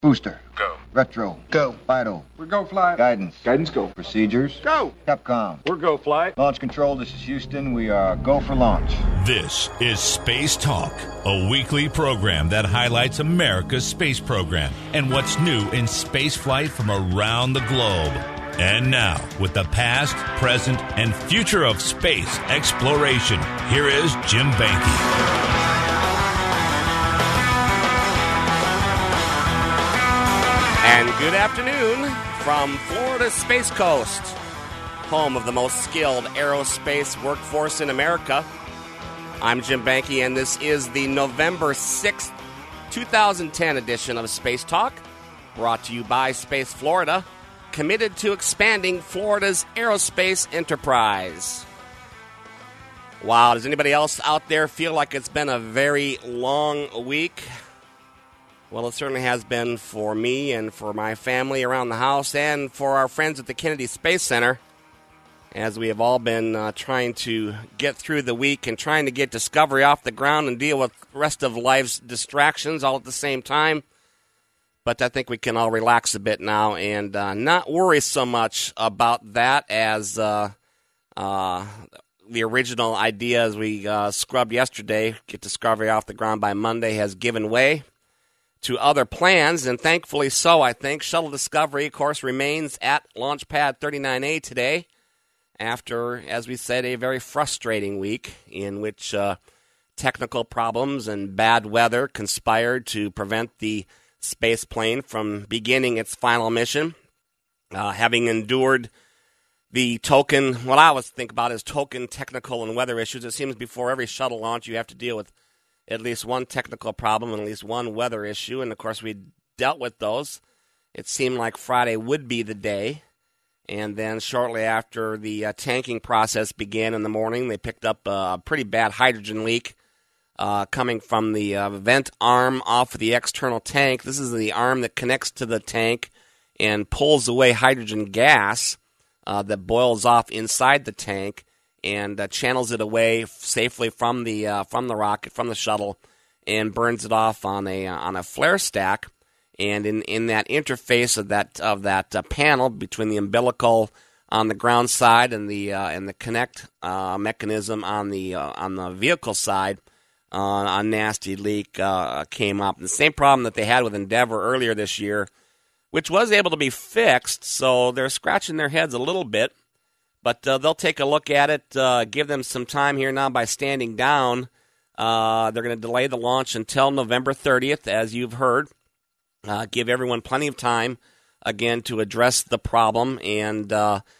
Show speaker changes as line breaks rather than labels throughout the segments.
Booster.
Go.
Retro.
Go.
Vital.
We're go flight.
Guidance.
Guidance go.
Procedures.
Go.
Capcom.
We're go flight.
Launch control, this is Houston. We are go for launch.
This is Space Talk, a weekly program that highlights America's space program and what's new in space flight from around the globe. And now, with the past, present, and future of space exploration, here is Jim Banky.
And good afternoon from Florida's Space Coast, home of the most skilled aerospace workforce in America. I'm Jim Banky, and this is the November 6th, 2010 edition of Space Talk, brought to you by Space Florida, committed to expanding Florida's aerospace enterprise. Wow, does anybody else out there feel like it's been a very long week? Well, it certainly has been for me and for my family around the house and for our friends at the Kennedy Space Center, as we have all been trying to get through the week and trying to get Discovery off the ground and deal with the rest of life's distractions all at the same time. But I think we can all relax a bit now and not worry so much about that as the original idea as we scrubbed yesterday, get Discovery off the ground by Monday, has given way to other plans, and thankfully so, I think. Shuttle Discovery, of course, remains at Launch Pad 39A today after, as we said, a very frustrating week in which technical problems and bad weather conspired to prevent the space plane from beginning its final mission. Having endured the token, what I always think about is token technical and weather issues. It seems before every shuttle launch you have to deal with at least one technical problem and at least one weather issue, and of course we dealt with those. It seemed like Friday would be the day, and then shortly after the tanking process began in the morning, they picked up a pretty bad hydrogen leak coming from the vent arm off of the external tank. This is the arm that connects to the tank and pulls away hydrogen gas that boils off inside the tank and channels it away safely from the rocket, from the shuttle, and burns it off on a flare stack. And in that interface of that panel between the umbilical on the ground side and the connect mechanism on the vehicle side, a nasty leak came up. The same problem that they had with Endeavour earlier this year, which was able to be fixed. So they're scratching their heads a little bit. But they'll take a look at it, give them some time here now by standing down. They're going to delay the launch until November 30th, as you've heard. Give everyone plenty of time, again, to address the problem. And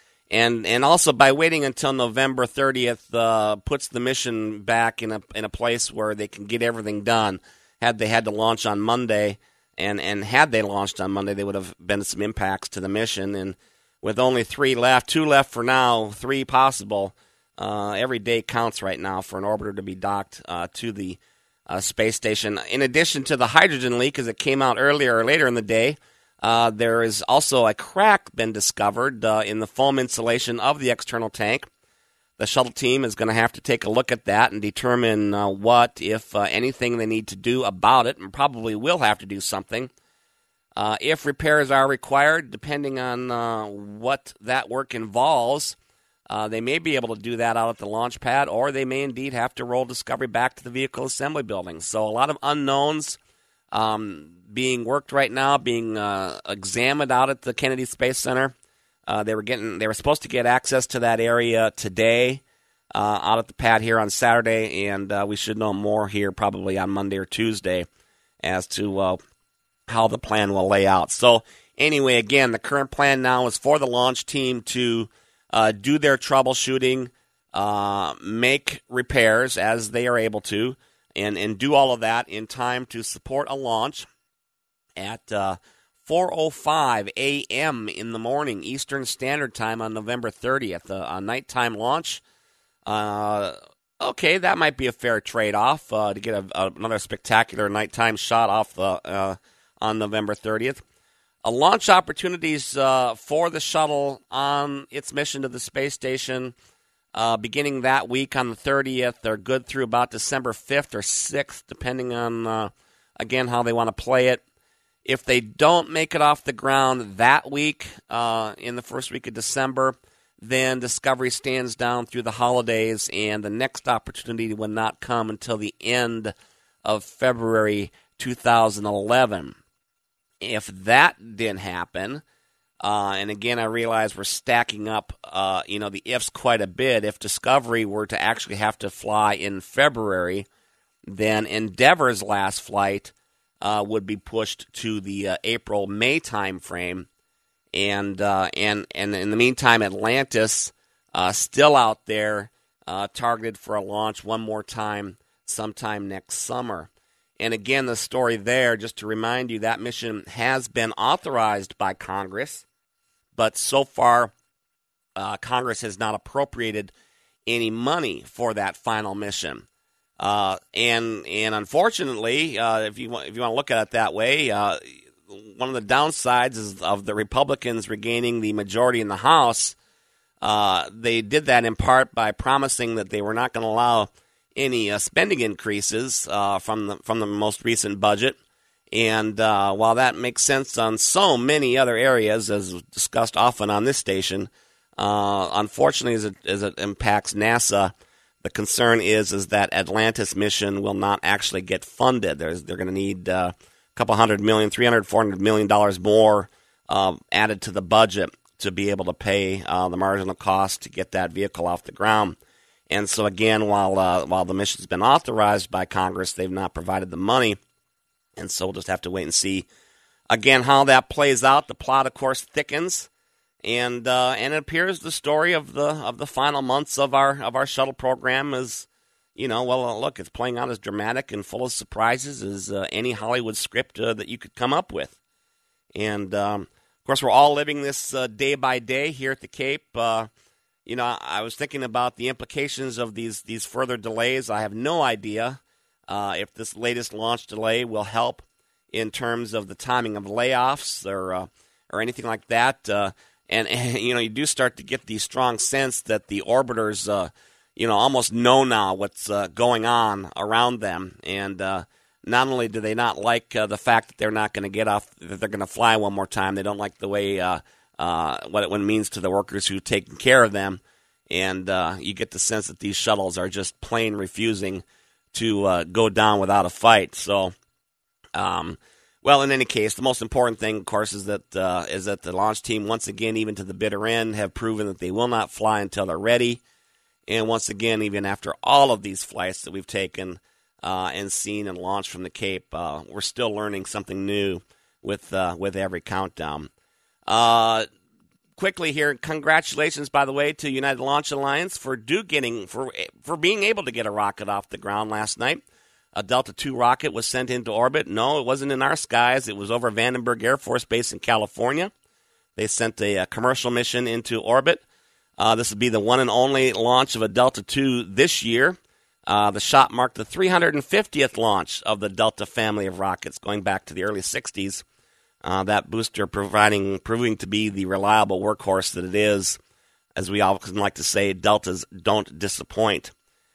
also by waiting until November 30th puts the mission back in a place where they can get everything done. Had they had to launch on Monday, and had they launched on Monday, there would have been some impacts to the mission. And with only 3 left, 2 left for now, 3 possible, every day counts right now for an orbiter to be docked to the space station. In addition to the hydrogen leak, as it came out earlier or later in the day, there is also a crack been discovered in the foam insulation of the external tank. The shuttle team is going to have to take a look at that and determine what, if anything, they need to do about it, and probably will have to do something. If repairs are required, depending on what that work involves, they may be able to do that out at the launch pad, or they may indeed have to roll Discovery back to the vehicle assembly building. So a lot of unknowns being worked right now, being examined out at the Kennedy Space Center. They were supposed to get access to that area today out at the pad here on Saturday, and we should know more here probably on Monday or Tuesday as to how the plan will lay out. So anyway, again, the current plan now is for the launch team to do their troubleshooting, make repairs as they are able to, and do all of that in time to support a launch at 4:05 a.m. in the morning, Eastern Standard Time on November 30th, a nighttime launch. Okay, that might be a fair trade-off to get another spectacular nighttime shot off on November 30th. Launch opportunities for the shuttle on its mission to the space station beginning that week on the 30th. They're good through about December 5th or 6th, depending on, again, how they want to play it. If they don't make it off the ground that week, in the first week of December, then Discovery stands down through the holidays, and the next opportunity will not come until the end of February 2011. If that didn't happen, and again, I realize we're stacking up, the ifs quite a bit. If Discovery were to actually have to fly in February, then Endeavor's last flight would be pushed to the April-May time frame. And in the meantime, Atlantis still out there, targeted for a launch one more time sometime next summer. And again, the story there, just to remind you, that mission has been authorized by Congress, but so far Congress has not appropriated any money for that final mission. And unfortunately, if you want to look at it that way, one of the downsides is of the Republicans regaining the majority in the House. They did that in part by promising that they were not going to allow any spending increases from the most recent budget. And while that makes sense on so many other areas, as discussed often on this station, unfortunately, as it impacts NASA, the concern is that Atlantis mission will not actually get funded. They're going to need a couple $100 million, $300, $400 million more added to the budget to be able to pay the marginal cost to get that vehicle off the ground. And so again, while the mission's been authorized by Congress, they've not provided the money. And so we'll just have to wait and see again how that plays out. The plot, of course, thickens, and it appears the story of the final months of our shuttle program is, look, it's playing out as dramatic and full of surprises as any Hollywood script that you could come up with. And of course, we're all living this day by day here at the Cape. I was thinking about the implications of these further delays. I have no idea if this latest launch delay will help in terms of the timing of layoffs or anything like that. And you do start to get the strong sense that the orbiters, almost know now what's going on around them. And not only do they not like the fact that they're not going to get off, that they're going to fly one more time, they don't like the way what it means to the workers who've taken care of them. And you get the sense that these shuttles are just plain refusing to go down without a fight. So, in any case, the most important thing, of course, is that the launch team, once again, even to the bitter end, have proven that they will not fly until they're ready. And once again, even after all of these flights that we've taken and seen and launched from the Cape, we're still learning something new with every countdown. Quickly here, congratulations, by the way, to United Launch Alliance for being able to get a rocket off the ground last night. A Delta II rocket was sent into orbit. No, it wasn't in our skies. It was over Vandenberg Air Force Base in California. They sent a commercial mission into orbit. This would be the one and only launch of a Delta II this year. The shot marked the 350th launch of the Delta family of rockets going back to the early 60s. That booster proving to be the reliable workhorse that it is. As we often like to say, Deltas don't disappoint.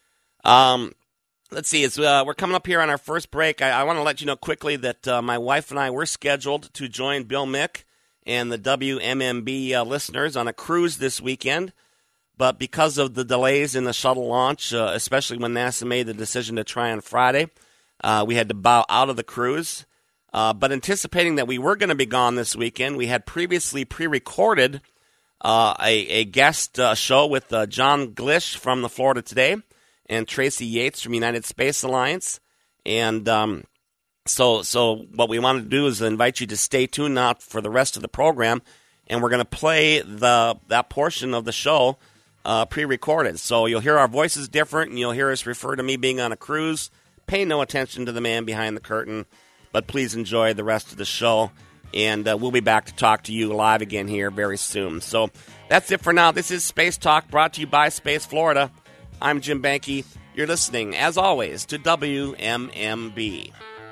Let's see, we're coming up here on our first break. I want to let you know quickly that my wife and I were scheduled to join Bill Mick and the WMMB listeners on a cruise this weekend. But because of the delays in the shuttle launch, especially when NASA made the decision to try on Friday, we had to bow out of the cruise. But anticipating that we were going to be gone this weekend, we had previously pre-recorded a guest show with John Glish from the Florida Today and Tracy Yates from United Space Alliance. And so what we wanted to do is invite you to stay tuned now for the rest of the program, and we're going to play that portion of the show pre-recorded. So you'll hear our voices different, and you'll hear us refer to me being on a cruise. Pay no attention to the man behind the curtain, but please enjoy the rest of the show, and we'll be back to talk to you live again here very soon. So that's it for now. This is Space Talk, brought to you by Space Florida. I'm Jim Banke. You're listening, as always, to WMMB.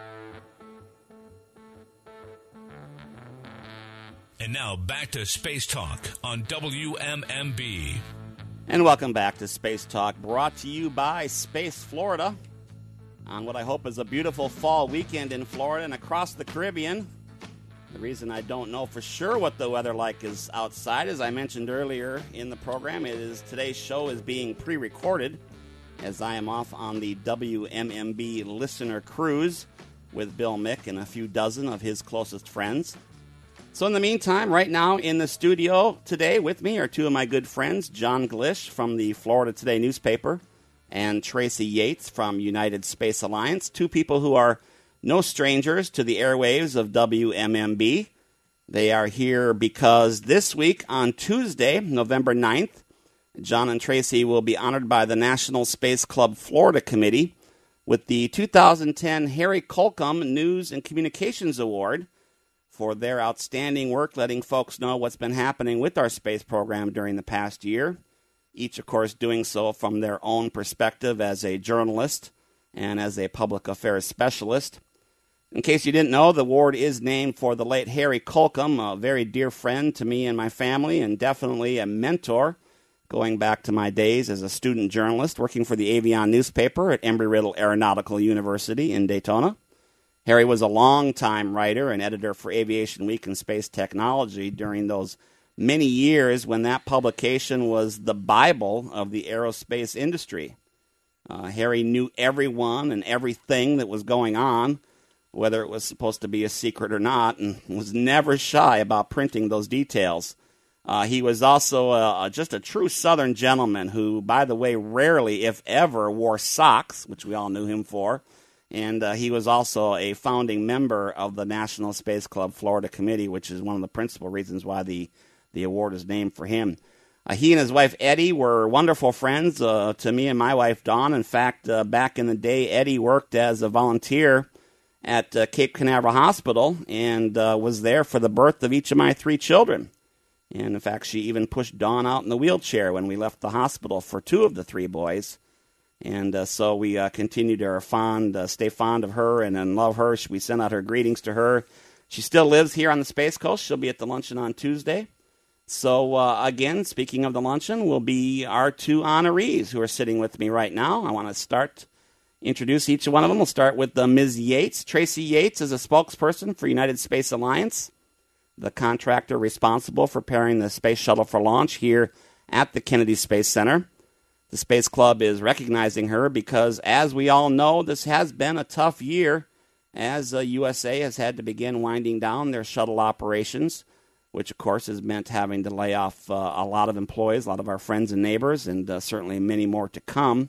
And now back to Space Talk on WMMB.
And welcome back to Space Talk, brought to you by Space Florida, on what I hope is a beautiful fall weekend in Florida and across the Caribbean. The reason I don't know for sure what the weather like is outside, as I mentioned earlier in the program, today's show is being pre-recorded as I am off on the WMMB listener cruise with Bill Mick and a few dozen of his closest friends. So in the meantime, right now in the studio today with me are two of my good friends, John Glish from the Florida Today newspaper and Tracy Yates from United Space Alliance, two people who are no strangers to the airwaves of WMMB. They are here because this week on Tuesday, November 9th, John and Tracy will be honored by the National Space Club Florida Committee with the 2010 Harry Colcom News and Communications Award for their outstanding work letting folks know what's been happening with our space program during the past year. Each, of course, doing so from their own perspective as a journalist and as a public affairs specialist. In case you didn't know, the award is named for the late Harry Colcom, a very dear friend to me and my family, and definitely a mentor, going back to my days as a student journalist working for the Avion newspaper at Embry-Riddle Aeronautical University in Daytona. Harry was a long-time writer and editor for Aviation Week and Space Technology during those many years when that publication was the Bible of the aerospace industry. Harry knew everyone and everything that was going on, whether it was supposed to be a secret or not, and was never shy about printing those details. He was also just a true Southern gentleman who, by the way, rarely, if ever, wore socks, which we all knew him for. And he was also a founding member of the National Space Club Florida Committee, which is one of the principal reasons why the award is named for him. He and his wife, Eddie, were wonderful friends to me and my wife, Dawn. In fact, back in the day, Eddie worked as a volunteer at Cape Canaveral Hospital and was there for the birth of each of my three children. And in fact, she even pushed Dawn out in the wheelchair when we left the hospital for two of the three boys. And so we continue to stay fond of her and love her. We send out her greetings to her. She still lives here on the Space Coast. She'll be at the luncheon on Tuesday. So again, speaking of the luncheon, will be our two honorees who are sitting with me right now. I want to introduce each one of them. We'll start with Ms. Yates. Tracy Yates is a spokesperson for United Space Alliance, the contractor responsible for preparing the space shuttle for launch here at the Kennedy Space Center. The Space Club is recognizing her because, as we all know, this has been a tough year as USA has had to begin winding down their shuttle operations, which, of course, has meant having to lay off a lot of employees, a lot of our friends and neighbors, and certainly many more to come.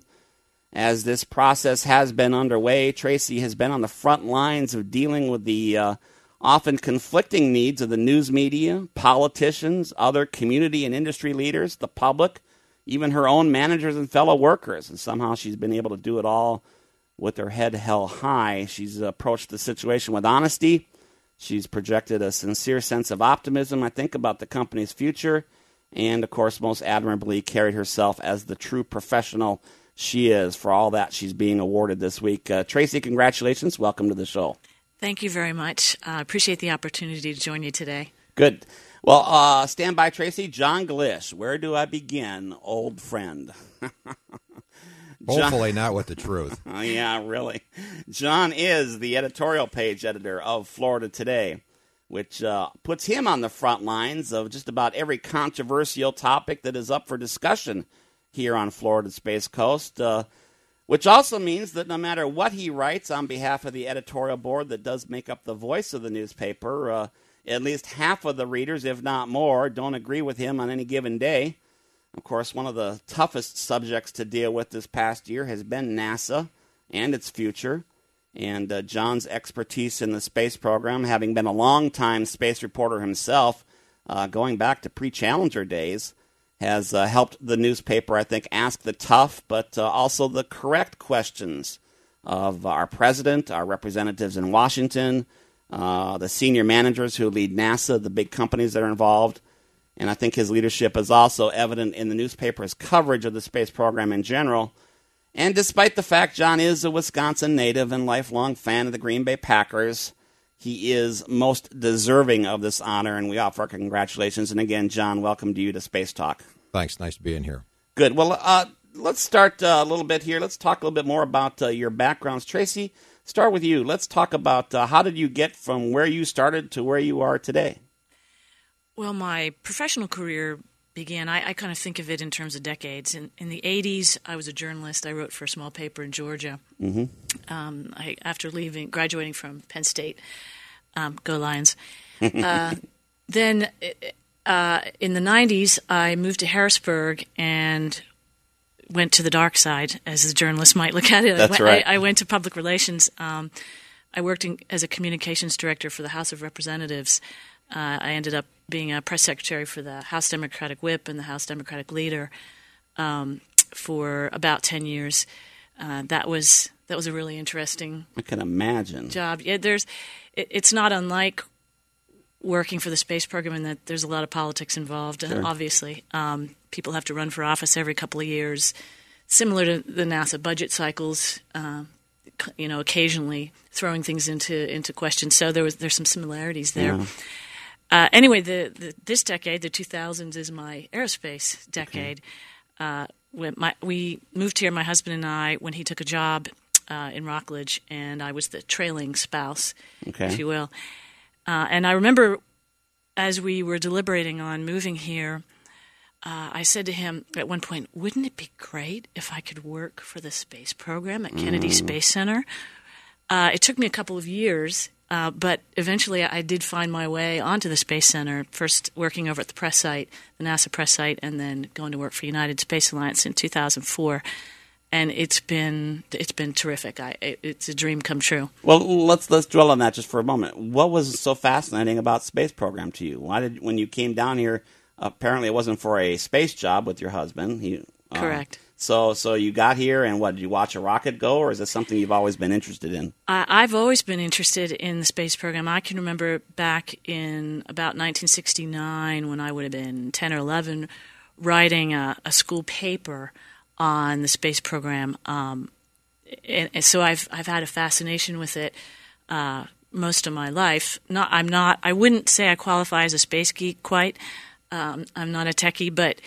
As this process has been underway, Tracy has been on the front lines of dealing with the often conflicting needs of the news media, politicians, other community and industry leaders, the public, even her own managers and fellow workers. And somehow she's been able to do it all with her head held high. She's approached the situation with honesty. She's projected a sincere sense of optimism, I think, about the company's future. And, of course, most admirably carried herself as the true professional she is. For all that, she's being awarded this week. Tracy, congratulations. Welcome to the show.
Thank you very much. I appreciate the opportunity to join you today.
Good. Well, stand by, Tracy. John Glish, where do I begin, old friend?
Hopefully not with the truth.
Yeah, really. John is the editorial page editor of Florida Today, which puts him on the front lines of just about every controversial topic that is up for discussion here on Florida's Space Coast, which also means that no matter what he writes on behalf of the editorial board that does make up the voice of the newspaper, at least half of the readers, if not more, don't agree with him on any given day. Of course, one of the toughest subjects to deal with this past year has been NASA and its future. And John's expertise in the space program, having been a long-time space reporter himself, going back to pre-Challenger days, has helped the newspaper, I think, ask the tough but also the correct questions of our president, our representatives in Washington, the senior managers who lead NASA, the big companies that are involved. And I think his leadership is also evident in the newspaper's coverage of the space program in general. And despite the fact John is a Wisconsin native and lifelong fan of the Green Bay Packers, he is most deserving of this honor, and we offer our congratulations. And again, John, welcome to you to Space Talk.
Thanks. Nice to be in here.
Good. Well, let's start a little bit here. Let's talk a little bit more about your backgrounds. Tracy,
start with you. Let's talk about how did you get from where you started to where you are today?
Well, my professional career began, I kind of think of it in terms of decades. In the 80s, I was a journalist. I wrote for a small paper in Georgia. Mm-hmm. After graduating from Penn State, go Lions. Then in the 90s, I moved to Harrisburg and went to the dark side, as a journalist might look at it.
That's right.
I went to public relations. I worked as a communications director for the House of Representatives. I ended up being a press secretary for the House Democratic Whip and the House Democratic Leader for about 10 years. That was a really interesting.
I can imagine.
Job. Yeah, it's not unlike working for the space program in that there's a lot of politics involved.
Sure.
Obviously, people have to run for office every couple of years, similar to the NASA budget cycles. Occasionally throwing things into question. So there's some similarities there. Yeah. Anyway, this decade, the 2000s, is my aerospace decade. Okay. We moved here, my husband and I, when he took a job in Rockledge, and I was the trailing spouse, if you will. And I remember as we were deliberating on moving here, I said to him at one point, wouldn't it be great if I could work for the space program at Kennedy Space Center? It took me a couple of years, but eventually I did find my way onto the Space Center, first working over at the press site, the NASA press site, and then going to work for United Space Alliance in 2004. And it's been terrific. It's a dream come true.
Well, let's dwell on that just for a moment. What was so fascinating about space program to you? When you came down here, apparently it wasn't for a space job with your husband.
Correct.
So you got here, and what, did you watch a rocket go, or is this something you've always been interested in?
I've always been interested in the space program. I can remember back in about 1969, when I would have been 10 or 11, writing a school paper on the space program. And so I've had a fascination with it most of my life. I wouldn't say I qualify as a space geek quite. I'm not a techie, but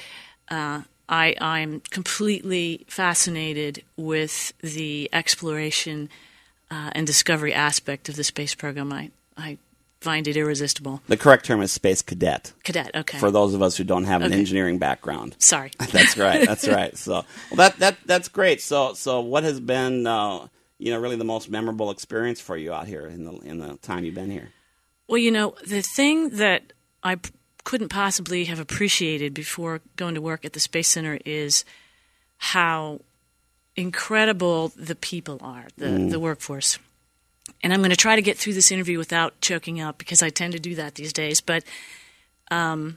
I'm completely fascinated with the exploration and discovery aspect of the space program. I find it irresistible.
The correct term is space cadet.
Cadet, okay.
For those of us who don't have an engineering background.
Sorry.
That's right. That's right. So, well, that's great. So what has been really the most memorable experience for you out here in the time you've been here?
Well, the thing that I couldn't possibly have appreciated before going to work at the Space Center is how incredible the people are, the workforce. And I'm going to try to get through this interview without choking up, because I tend to do that these days. But I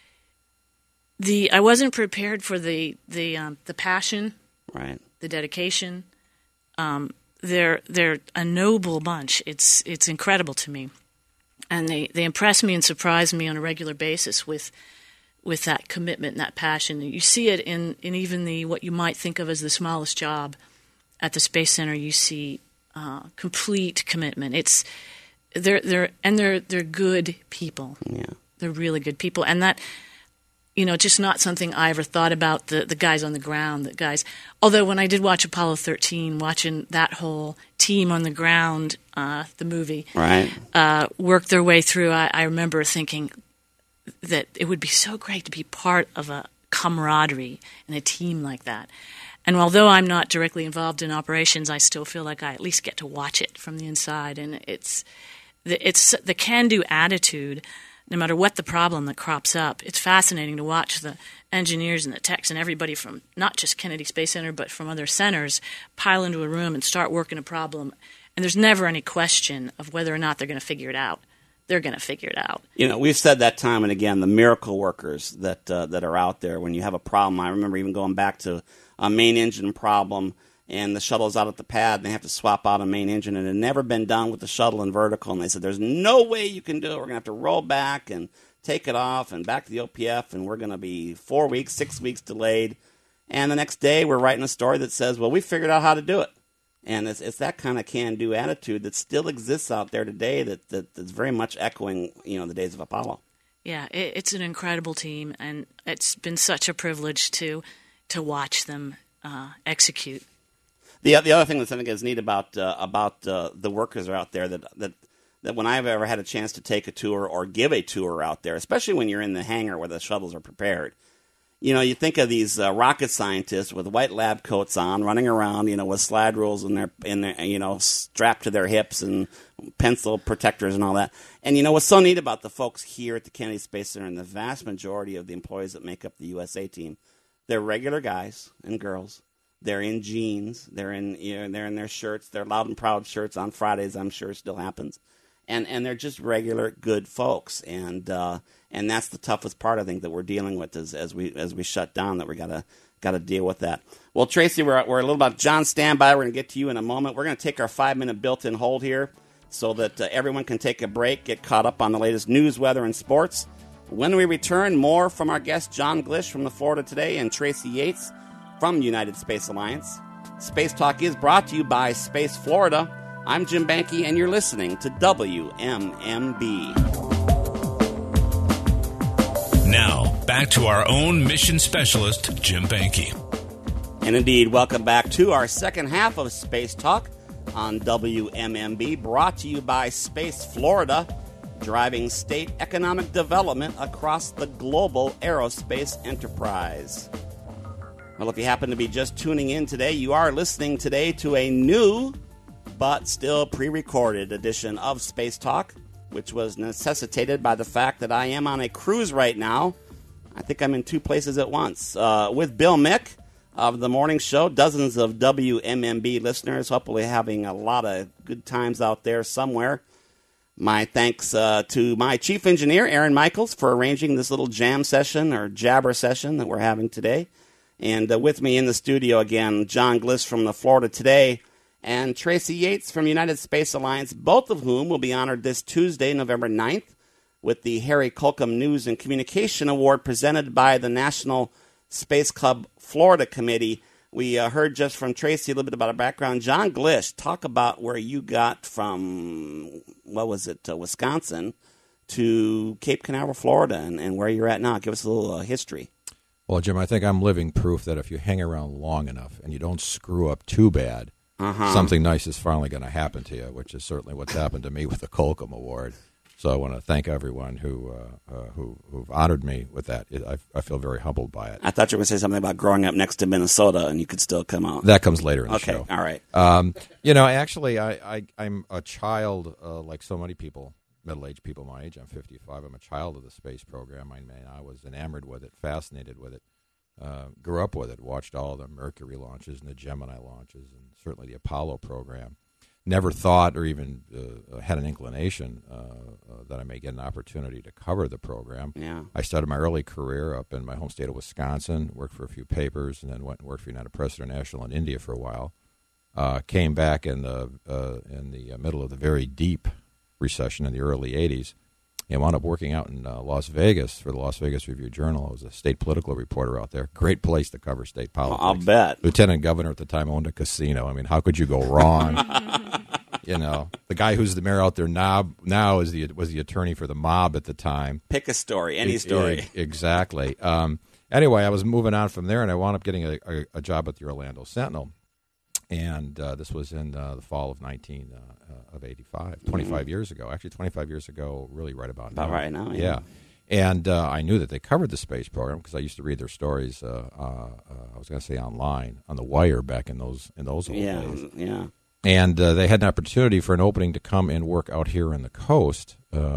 wasn't prepared for the passion,
right?
The dedication. They're a noble bunch. It's incredible to me. And they impress me and surprise me on a regular basis with that commitment and that passion. You see it in even what you might think of as the smallest job at the Space Center. You see complete commitment. They're good people.
Yeah,
they're really good people, and that just not something I ever thought about. The guys on the ground, the guys. Although when I did watch Apollo 13, watching that whole team on the ground, the movie,
right,
work their way through, I remember thinking that it would be so great to be part of a camaraderie and a team like that. And although I'm not directly involved in operations, I still feel like I at least get to watch it from the inside. And it's the can-do attitude, no matter what the problem that crops up. It's fascinating to watch the engineers and the techs and everybody from not just Kennedy Space Center but from other centers pile into a room and start working a problem. And there's never any question of whether or not they're going to figure it out. They're going to figure it out.
We've said that time and again, the miracle workers that are out there when you have a problem. I remember even going back to a main engine problem, and the shuttle's out at the pad, and they have to swap out a main engine, and it had never been done with the shuttle in vertical, and they said, there's no way you can do it. We're going to have to roll back and take it off and back to the OPF, and we're going to be 4 weeks, 6 weeks delayed. And the next day, we're writing a story that says, well, we figured out how to do it. And it's that kind of can-do attitude that still exists out there today that's very much echoing, the days of Apollo.
Yeah, it's an incredible team, and it's been such a privilege to watch them execute.
The other thing that I think is neat about the workers are out there that when I've ever had a chance to take a tour or give a tour out there, especially when you're in the hangar where the shuttles are prepared, you think of these rocket scientists with white lab coats on, running around, with slide rules in their strapped to their hips and pencil protectors and all that. And what's so neat about the folks here at the Kennedy Space Center and the vast majority of the employees that make up the USA team, they're regular guys and girls. They're in jeans. They're in their shirts. They're loud and proud shirts on Fridays. I'm sure it still happens. And they're just regular good folks, and that's the toughest part I think that we're dealing with as we shut down, that we gotta deal with that. Well, Tracy, we're a little about John. Stand by. We're gonna get to you in a moment. We're gonna take our 5-minute built-in hold here so that everyone can take a break, get caught up on the latest news, weather, and sports. When we return, more from our guest John Glish from the Florida Today and Tracy Yates from the United Space Alliance. Space Talk is brought to you by Space Florida. I'm Jim Banke, and you're listening to WMMB.
Now, back to our own mission specialist, Jim Banke.
And indeed, welcome back to our second half of Space Talk on WMMB, brought to you by Space Florida, driving state economic development across the global aerospace enterprise. Well, if you happen to be just tuning in today, you are listening today to a new but still pre-recorded edition of Space Talk, which was necessitated by the fact that I am on a cruise right now. I think I'm in two places at once. With Bill Mick of the morning show, dozens of WMMB listeners, hopefully having a lot of good times out there somewhere. My thanks to my chief engineer, Aaron Michaels, for arranging this little jam session or jabber session that we're having today. And with me in the studio again, John Glish from the Florida Today and Tracy Yates from United Space Alliance, both of whom will be honored this Tuesday, November 9th, with the Harry Colcom News and Communication Award presented by the National Space Club Florida Committee. We heard just from Tracy a little bit about her background. John Glish, talk about where you got from, Wisconsin to Cape Canaveral, Florida, and where you're at now. Give us a little history.
Well, Jim, I think I'm living proof that if you hang around long enough and you don't screw up too bad, something nice is finally going to happen to you, which is certainly what's happened to me with the Colcom Award. So I want to thank everyone who've honored me with that. I feel very humbled by it.
I thought you were going to say something about growing up next to Minnesota, and you could still come out.
That comes later in the show.
Okay, all right.
Actually, I'm a child, like so many people, middle-aged people my age. I'm 55. I'm a child of the space program. I was enamored with it, fascinated with it. Grew up with it, watched all the Mercury launches and the Gemini launches, and certainly the Apollo program. Never thought or even had an inclination that I may get an opportunity to cover the program.
Yeah.
I started my early career up in my home state of Wisconsin, worked for a few papers, and then went and worked for United Press International in India for a while. Came back in the middle of the very deep recession in the early 80s. And wound up working out in Las Vegas for the Las Vegas Review-Journal. I was a state political reporter out there. Great place to cover state politics.
I'll bet.
Lieutenant governor at the time owned a casino. I mean, how could you go wrong? The guy who's the mayor out there now was the attorney for the mob at the time.
Pick a story, any story.
Exactly. Anyway, I was moving on from there, and I wound up getting a job at the Orlando Sentinel. And this was in the fall of 85, 25 years ago. Actually, 25 years ago, really right about now.
Right now,
yeah. And I knew that they covered the space program because I used to read their stories, I was going to say online, on The Wire back in those old days.
Yeah.
And they had an opportunity for an opening to come and work out here on the coast.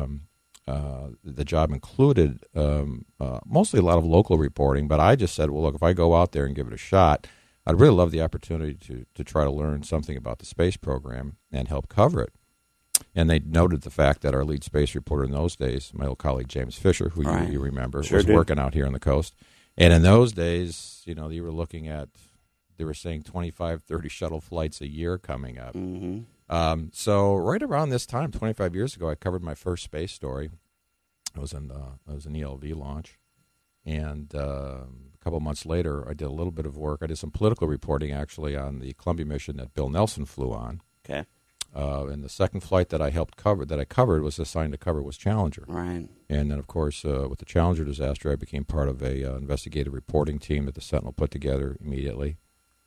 The job included mostly a lot of local reporting, but I just said, well, look, if I go out there and give it a shot, I'd really love the opportunity to try to learn something about the space program and help cover it. And they noted the fact that our lead space reporter in those days, my old colleague James Fisher, who you remember, was working out here on the coast. And in those days, you were looking at, they were saying 25, 30 shuttle flights a year coming up.
Mm-hmm.
So right around this time, 25 years ago, I covered my first space story. It was an ELV launch. And a couple months later, I did a little bit of work. I did some political reporting, actually, on the Columbia mission that Bill Nelson flew on.
Okay.
And the second flight that I covered was assigned to cover was Challenger.
Right.
And then, of course, with the Challenger disaster, I became part of a investigative reporting team that the Sentinel put together immediately.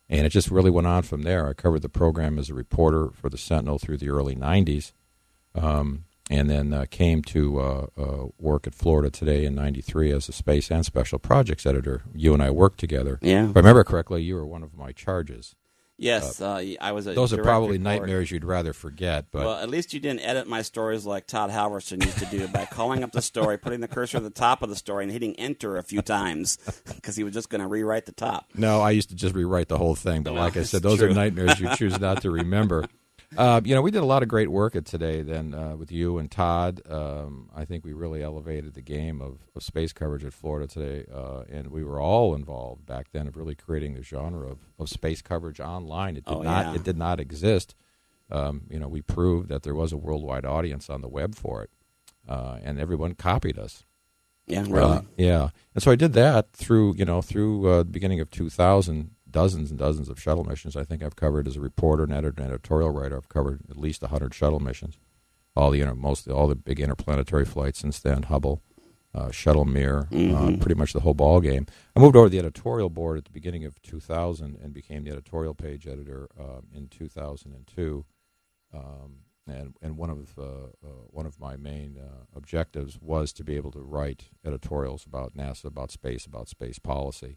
And it just really went on from there. I covered the program as a reporter for the Sentinel through the early 90s, and then came to work at Florida Today in 93 as a space and special projects editor. You and I worked together.
Yeah.
If I remember correctly, you were one of my charges.
Yes, I was a
Those are
direct
probably
reporter.
nightmares you'd rather forget. But
Well, at least you didn't edit my stories like Todd Halverson used to do by calling up the story, putting the cursor at the top of the story, and hitting enter a few times because he was just going to rewrite the top.
no, I used to just rewrite the whole thing. But like I
It's
said, those are
true.
nightmares you choose not to remember. We did a lot of great work at Today then with you and Todd. I think we really elevated the game of space coverage at Florida Today, and we were all involved back then of really creating the genre of space coverage online. It did not exist. We proved that there was a worldwide audience on the web for it, and everyone copied us.
Yeah, really.
Yeah, and so I did that through the beginning of 2000. Dozens and dozens of shuttle missions. I think I've covered as a reporter and editor and editorial writer. I've covered at least 100 shuttle missions. All the big interplanetary flights since then. Hubble, Shuttle Mir, pretty much the whole ball game. I moved over to the editorial board at the beginning of 2000 and became the editorial page editor in 2002. And one of my main objectives was to be able to write editorials about NASA, about space policy.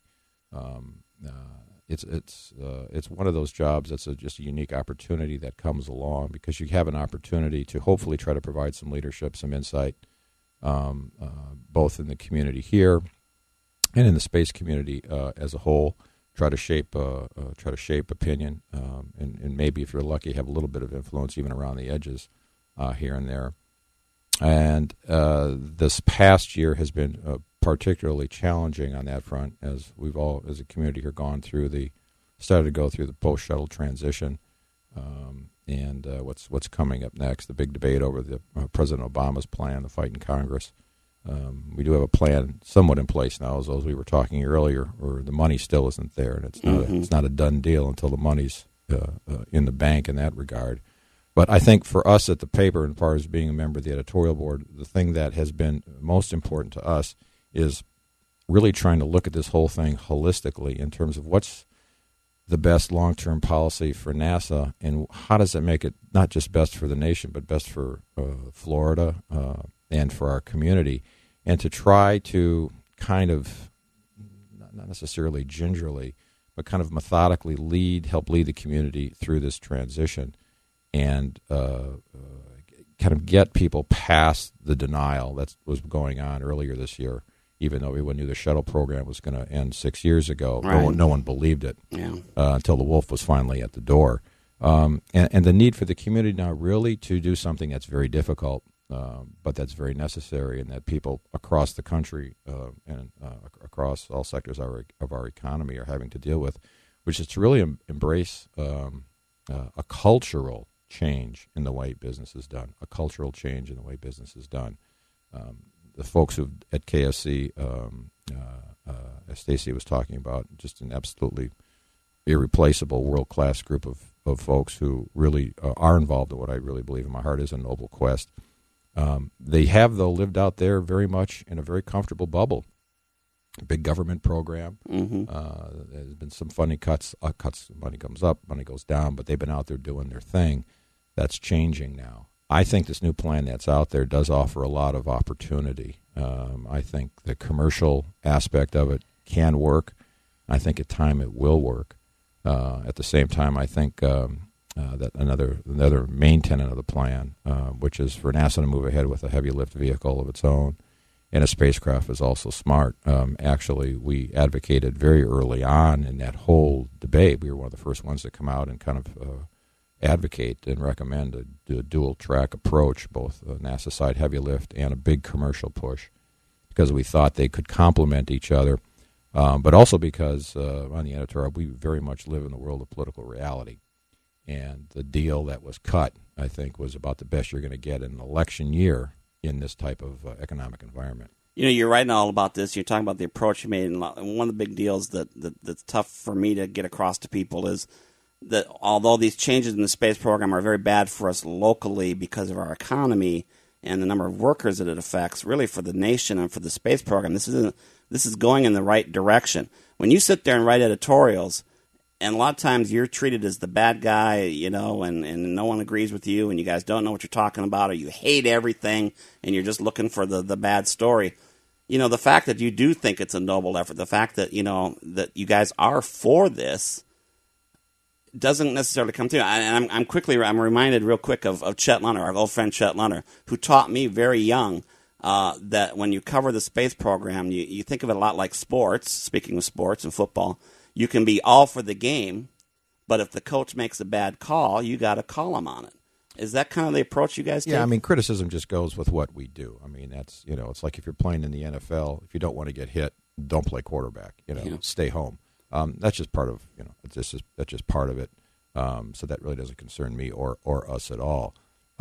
It's one of those jobs that's just a unique opportunity that comes along because you have an opportunity to hopefully try to provide some leadership, some insight, both in the community here and in the space community as a whole. Try to shape opinion, and maybe if you're lucky, have a little bit of influence even around the edges here and there. And this past year has been particularly challenging on that front, as we've all, as a community here, started to go through the post-shuttle transition, and what's coming up next, the big debate over the President Obama's plan, the fight in Congress. We do have a plan somewhat in place now, as we were talking earlier, where the money still isn't there, and it's not a done deal until the money's in the bank in that regard. But I think for us at the paper, and as far as being a member of the editorial board, the thing that has been most important to us is really trying to look at this whole thing holistically in terms of what's the best long-term policy for NASA, and how does it make it not just best for the nation, but best for Florida and for our community, and to try to kind of, not necessarily gingerly, but kind of methodically help lead the community through this transition, and kind of get people past the denial that was going on earlier this year. Even though everyone knew the shuttle program was going to end 6 years ago,
right.
no one believed it until the wolf was finally at the door. And the need for the community now really to do something that's very difficult, but that's very necessary, and that people across the country and across all sectors of our economy are having to deal with, which is to really embrace a cultural change in the way business is done, The folks at KSC, as Stacy was talking about, just an absolutely irreplaceable, world-class group of folks who really are involved in what I really believe in my heart is a noble quest. They have, though, lived out there very much in a very comfortable bubble. Big government program. There's been some funny cuts. Money comes up, money goes down, but they've been out there doing their thing. That's changing now. I think this new plan that's out there does offer a lot of opportunity. I think the commercial aspect of it can work. I think at time it will work. At the same time, I think that another main tenet of the plan, which is for NASA to move ahead with a heavy lift vehicle of its own, and a spacecraft is also smart. Actually, we advocated very early on in that whole debate. We were one of the first ones to come out and kind of advocate and recommend a dual-track approach, both a NASA side heavy lift and a big commercial push, because we thought they could complement each other, but also because on the editorial, we very much live in the world of political reality. And the deal that was cut, I think, was about the best you're going to get in an election year in this type of economic environment.
You know, you're writing all about this. You're talking about the approach you made, and one of the big deals that's tough for me to get across to people is that although these changes in the space program are very bad for us locally because of our economy and the number of workers that it affects, really for the nation and for the space program, this is going in the right direction. When you sit there and write editorials, And a lot of times you're treated as the bad guy, and no one agrees with you, and you guys don't know what you're talking about, or you hate everything, and you're just looking for the bad story. The fact that you do think it's a noble effort, the fact that, that you guys are for this doesn't necessarily come through. And I'm reminded real quick of Chet Lunner, our old friend Chet Lunner, who taught me very young that when you cover the space program, you think of it a lot like sports, speaking of sports and football. You can be all for the game, but if the coach makes a bad call, you got to call him on it. Is that kind of the approach you guys take?
Yeah, criticism just goes with what we do. That's, it's like if you're playing in the NFL, if you don't want to get hit, don't play quarterback, stay home. That's just part of, that's just part of it. So that really doesn't concern me or us at all.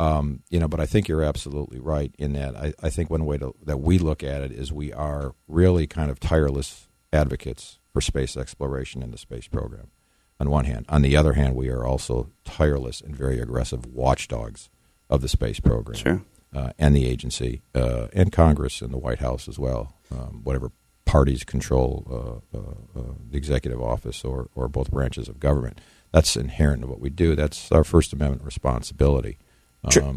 But I think you're absolutely right in that. I think one way that we look at it is we are really kind of tireless advocates for space exploration in the space program, on one hand. On the other hand, we are also tireless and very aggressive watchdogs of the space program.
Sure.
And the agency, and Congress and the White House as well, whatever parties control the executive office or both branches of government. That's inherent in what we do. That's our First Amendment responsibility.
Let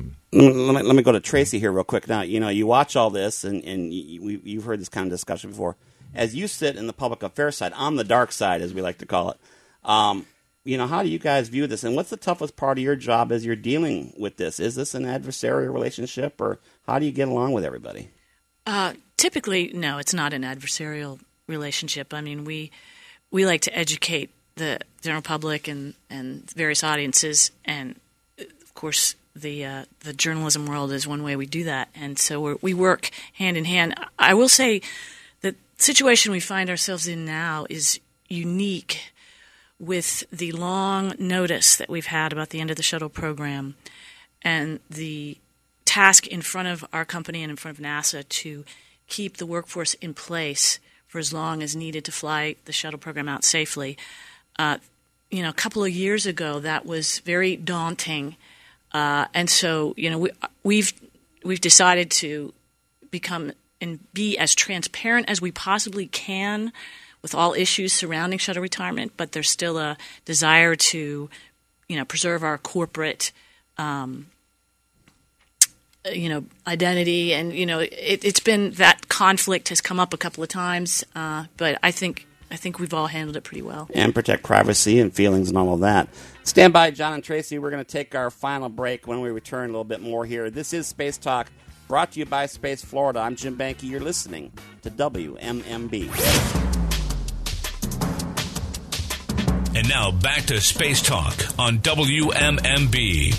me go to Tracy here real quick. Now, you watch all this, and you've heard this kind of discussion before. As you sit in the public affairs side, on the dark side, as we like to call it, how do you guys view this? And what's the toughest part of your job as you're dealing with this? Is this an adversarial relationship, or how do you get along with everybody?
Typically, no, it's not an adversarial relationship. We like to educate the general public and various audiences, and of course, the journalism world is one way we do that. And so we work hand in hand. I will say the situation we find ourselves in now is unique with the long notice that we've had about the end of the shuttle program and the task in front of our company and in front of NASA to keep the workforce in place for as long as needed to fly the shuttle program out safely. A couple of years ago, that was very daunting, and so we've decided to become and be as transparent as we possibly can with all issues surrounding shuttle retirement. But there's still a desire to, preserve our corporate, identity, and it's been that conflict has come up a couple of times, but I think we've all handled it pretty well.
And protect privacy and feelings and all of that. Stand by, John and Tracy. We're going to take our final break. When we return, a little bit more here. This is Space Talk, brought to you by Space Florida. I'm Jim Banke. You're listening to WMMB.
And now back to Space Talk on WMMB.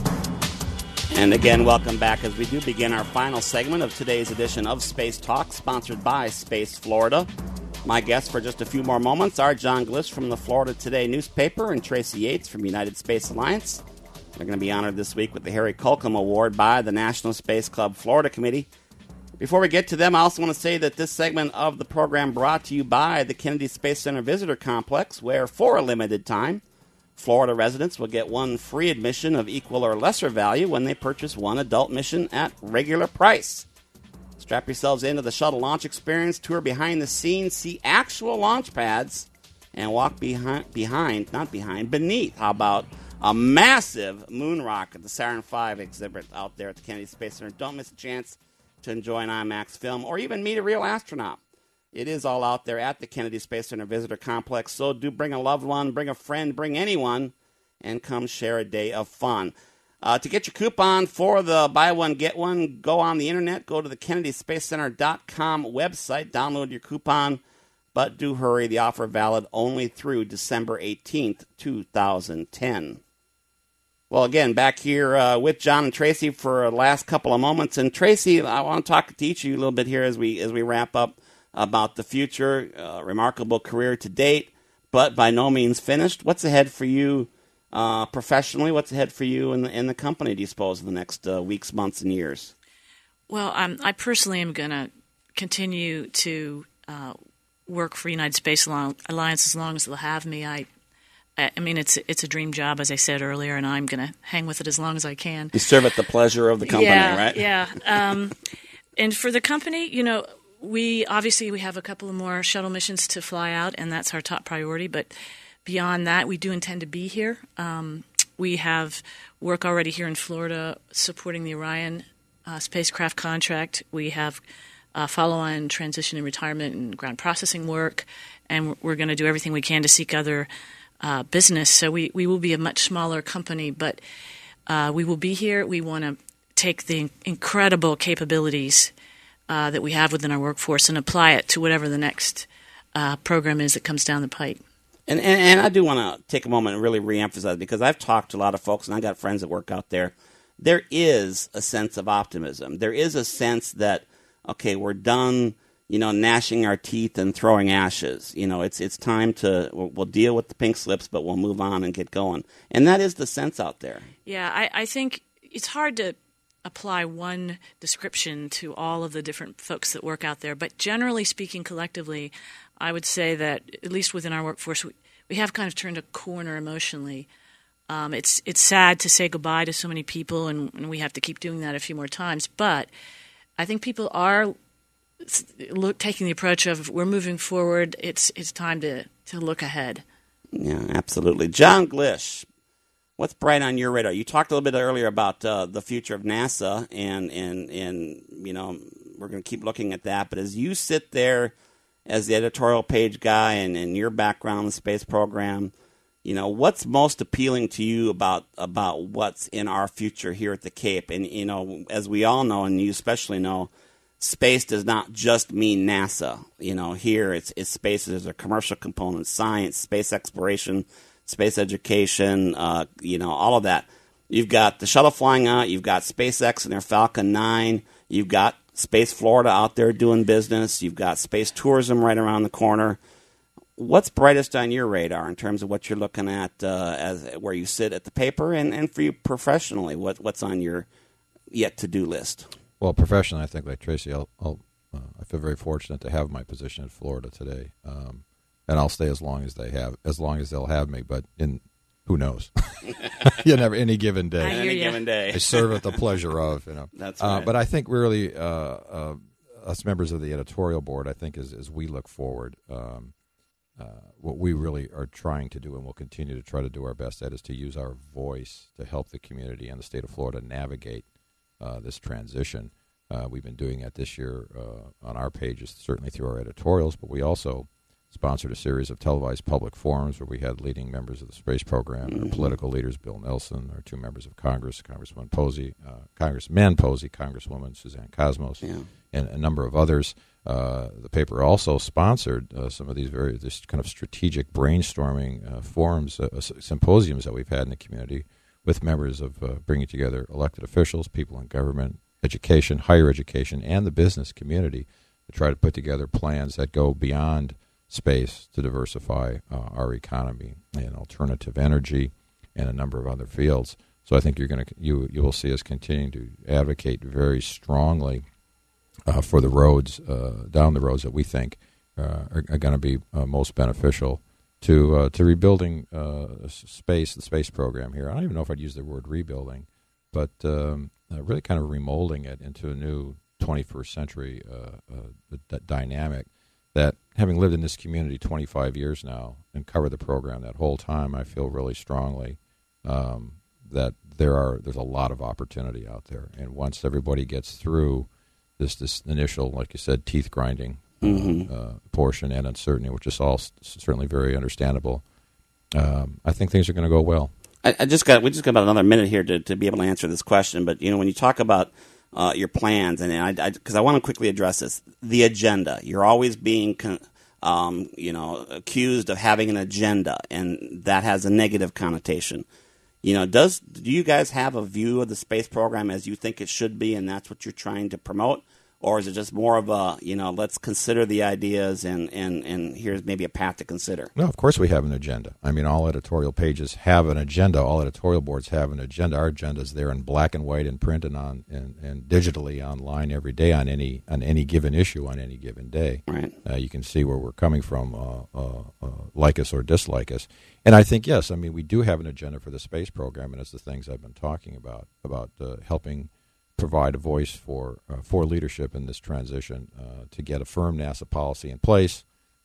And again, welcome back as we do begin our final segment of today's edition of Space Talk, sponsored by Space Florida. My guests for just a few more moments are John Gliss from the Florida Today newspaper and Tracy Yates from United Space Alliance. They're going to be honored this week with the Harry Colcom Award by the National Space Club Florida Committee. Before we get to them, I also want to say that this segment of the program brought to you by the Kennedy Space Center Visitor Complex, where for a limited time, Florida residents will get one free admission of equal or lesser value when they purchase one adult mission at regular price. Strap yourselves into the shuttle launch experience, tour behind the scenes, see actual launch pads, and walk beneath. How about a massive moon rock at the Saturn V exhibit out there at the Kennedy Space Center? Don't miss a chance to enjoy an IMAX film or even meet a real astronaut. It is all out there at the Kennedy Space Center Visitor Complex, so do bring a loved one, bring a friend, bring anyone, and come share a day of fun. To get your coupon for the buy one, get one, go on the internet, go to the KennedySpaceCenter.com website, download your coupon, but do hurry. The offer valid only through December 18th, 2010. Well, again, back here with John and Tracy for the last couple of moments. And Tracy, I want to talk to each of you a little bit here as we wrap up about the future. Remarkable career to date, but by no means finished. What's ahead for you professionally? What's ahead for you in the company, do you suppose, in the next weeks, months, and years?
Well, I personally am going to continue to work for United Space Alliance as long as they'll have me. I mean, it's a dream job, as I said earlier, and I'm going to hang with it as long as I can.
You serve at the pleasure of the company, right?
Yeah. And for the company, we have a couple of more shuttle missions to fly out, and that's our top priority. But beyond that, we do intend to be here. We have work already here in Florida supporting the Orion spacecraft contract. We have follow-on transition and retirement and ground processing work, and we're going to do everything we can to seek other business. So we will be a much smaller company, but we will be here. We want to take the incredible capabilities that we have within our workforce and apply it to whatever the next program is that comes down the pike.
And I do want to take a moment and really reemphasize, because I've talked to a lot of folks, and I got friends that work out there. There is a sense of optimism. There is a sense that, okay, we're done, gnashing our teeth and throwing ashes. It's time we'll deal with the pink slips, but we'll move on and get going. And that is the sense out there.
Yeah, I think it's hard to apply one description to all of the different folks that work out there. But generally speaking, collectively, I would say that, at least within our workforce, we have kind of turned a corner emotionally. It's sad to say goodbye to so many people, and we have to keep doing that a few more times. But I think people are taking the approach of, we're moving forward. It's time to look ahead. Yeah,
absolutely. John Glish, what's bright on your radar? You talked a little bit earlier about the future of NASA, and we're going to keep looking at that. But as you sit there as the editorial page guy and your background in the space program, what's most appealing to you about what's in our future here at the Cape? And, as we all know, and you especially know, space does not just mean NASA. Here it's space. There's a commercial component, science, space exploration, space education, all of that. You've got the shuttle flying out. You've got SpaceX and their Falcon 9. You've got Space Florida out there doing business. You've got space tourism right around the corner. What's brightest on your radar in terms of what you're looking at as where you sit at the paper, and for you professionally, what's on your yet-to-do list?
Well, professionally, I think, like Tracy, I feel very fortunate to have my position at Florida today, and I'll stay as long as they'll have me. But who knows? Never any given day.
Given day,
I serve at the pleasure of.
That's right.
But I think really, us members of the editorial board, I think, as we look forward, what we really are trying to do, and will continue to try to do our best at, is to use our voice to help the community and the state of Florida navigate this transition. We've been doing that this year on our pages, certainly through our editorials, but we also sponsored a series of televised public forums where we had leading members of the space program, our political leaders, Bill Nelson, our two members of Congress, Congressman Posey, Congressman Posey, Congresswoman Suzanne Cosmos, and a number of others. The paper also sponsored some of this kind of strategic brainstorming forums, symposiums that we've had in the community with members of bringing together elected officials, people in government, education, higher education, and the business community to try to put together plans that go beyond space to diversify our economy and alternative energy and a number of other fields. So I think you will see us continuing to advocate very strongly for the roads, down the roads that we think are going to be most beneficial to rebuilding the space program here. I don't even know if I'd use the word rebuilding, but really kind of remolding it into a new 21st century dynamic that, having lived in this community 25 years now and covered the program that whole time, I feel really strongly that there's a lot of opportunity out there. And once everybody gets through this initial, like you said, teeth grinding portion and uncertainty, which is all certainly very understandable, I think things are going to go well.
We just got about another minute here to be able to answer this question. But when you talk about your plans, and because I want to quickly address this, the agenda. You're always being accused of having an agenda, and that has a negative connotation. Do you guys have a view of the space program as you think it should be, and that's what you're trying to promote? Or is it just more of a, let's consider the ideas and here's maybe a path to consider?
No, of course we have an agenda. I mean, all editorial pages have an agenda. All editorial boards have an agenda. Our agenda is there in black and white and printed on and digitally online every day on any given issue on any given day.
Right.
You can see where we're coming from, like us or dislike us. And I think, yes, we do have an agenda for the space program, and it's the things I've been talking about helping provide a voice for leadership in this transition, to get a firm NASA policy in place,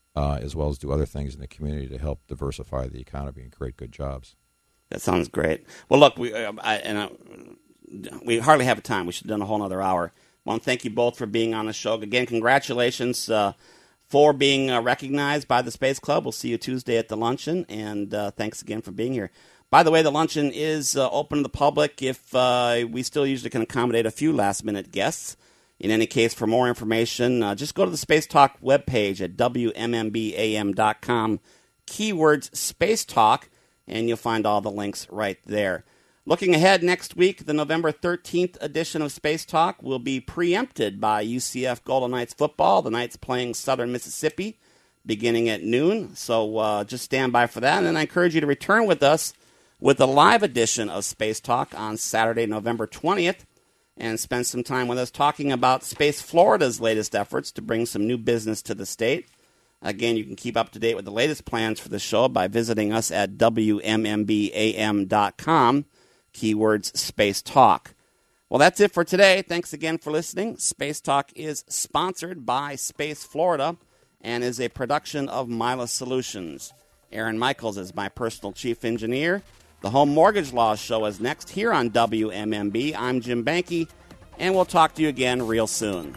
as well as do other things in the community to help diversify the economy and create good jobs.
That sounds great. Well, look, we hardly have time. We should have done a whole other hour. I want to thank you both for being on the show. Again, congratulations for being recognized by the Space Club. We'll see you Tuesday at the luncheon, and thanks again for being here. By the way, the luncheon is open to the public if we still usually can accommodate a few last-minute guests. In any case, for more information, just go to the Space Talk webpage at WMMBAM.com, keywords Space Talk, and you'll find all the links right there. Looking ahead next week, the November 13th edition of Space Talk will be preempted by UCF Golden Knights football. The Knights playing Southern Mississippi beginning at noon, so just stand by for that. And then I encourage you to return with us with a live edition of Space Talk on Saturday, November 20th, and spend some time with us talking about Space Florida's latest efforts to bring some new business to the state. Again, you can keep up to date with the latest plans for the show by visiting us at WMMBAM.com, keywords Space Talk. Well, that's it for today. Thanks again for listening. Space Talk is sponsored by Space Florida and is a production of Milas Solutions. Aaron Michaels is my personal chief engineer. The Home Mortgage Law Show is next here on WMMB. I'm Jim Banke, and we'll talk to you again real soon.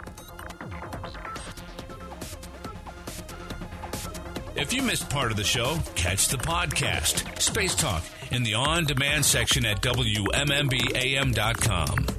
If you missed part of the show, catch the podcast, Space Talk, in the on-demand section at WMMBAM.com.